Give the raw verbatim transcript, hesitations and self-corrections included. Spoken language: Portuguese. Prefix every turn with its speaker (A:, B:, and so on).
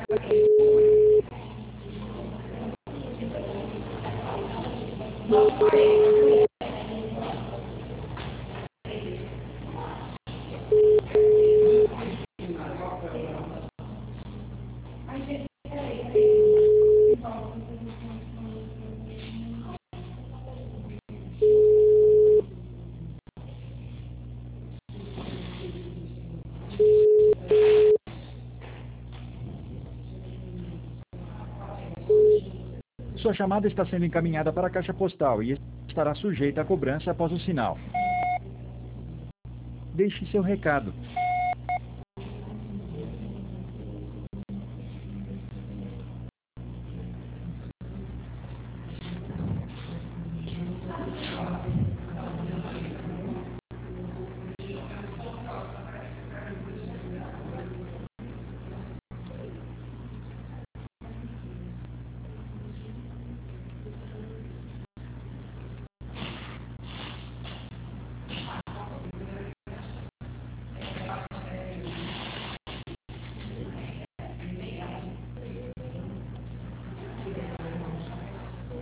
A: Sua chamada está sendo encaminhada para a caixa postal e estará sujeita a cobrança após o sinal. Deixe seu recado.